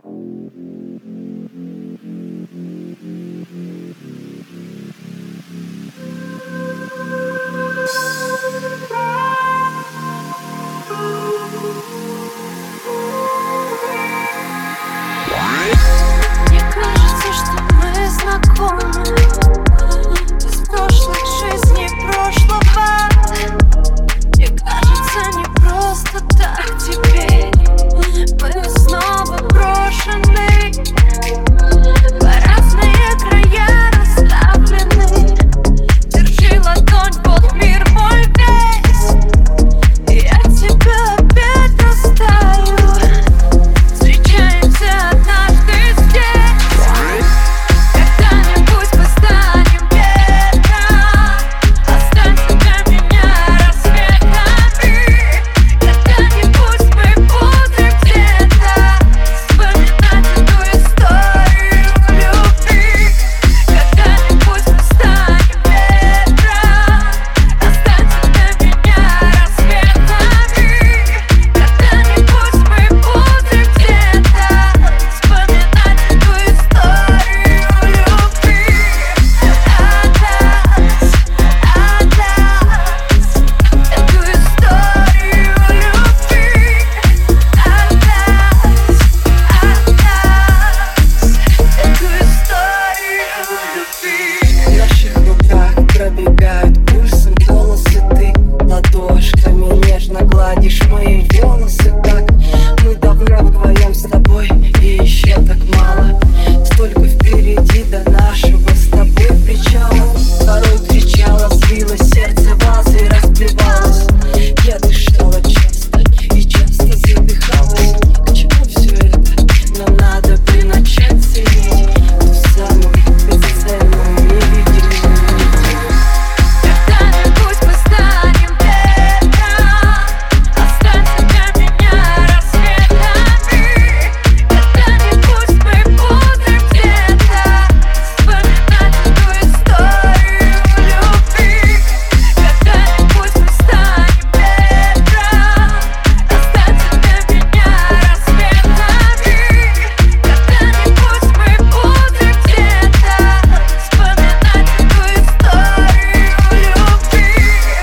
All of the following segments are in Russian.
Мне кажется, что мы знакомы из прошлых жизней прошлого. Мне кажется, не просто так теперь мы снова брошены. По разные края расставлены. Держи ладонь, вот мир мой весь, и я тебя опять растаю. Встречаемся однажды здесь. Когда-нибудь мы станем ветром. Останься для меня рассветами. Когда-нибудь мы будем где-то вспоминать эту историю любви. Когда-нибудь мы станем ветром. Останься для меня рассветами. Когда-нибудь мы будем где-то вспоминать эту историю любви. Эту историю любви. Эту историю любви. В наших руках пробегают пульсом волосы. Ты ладошками нежно гладишь мои волосы. Так мы давно вдвоем с тобой, и еще так мало. Столько впереди до нашего с тобой причала. Порой кричала, злилось сердце вазы разбивалось. Я дышала часто и часто задыхалась. К чему все это? Нам надо бы начать ценить ту самую бесценную невидимую нить. Когда-нибудь мы станем ветром. Останься для меня рассветами. Когда-нибудь мы будем где-то вспоминать эту историю любви. Когда-нибудь мы станем ветром. Останься для меня рассветами. Когда-нибудь мы будем где-то вспоминать эту историю любви.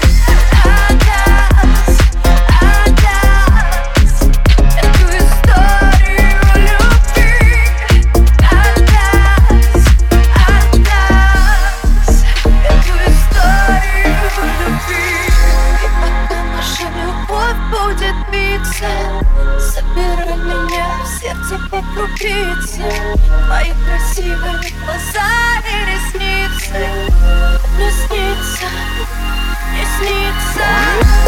Эту историю любви. И пока наша любовь будет биться, собирай меня в сердце по крупице. Твои красивые глаза и ресницы. Не снится, не снится.